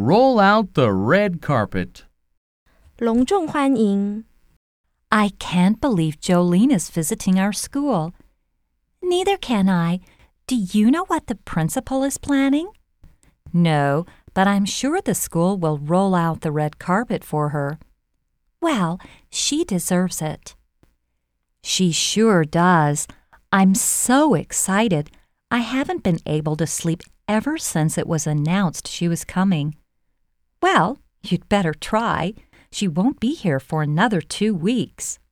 Roll out the red carpet. 隆重欢迎。 I can't believe Jolene is visiting our school. Neither can I. Do you know what the principal is planning? No, but I'm sure the school will roll out the red carpet for her. Well, she deserves it. She sure does. I'm so excited. I haven't been able to sleep ever since it was announced she was coming. Well, you'd better try. She won't be here for another 2 weeks.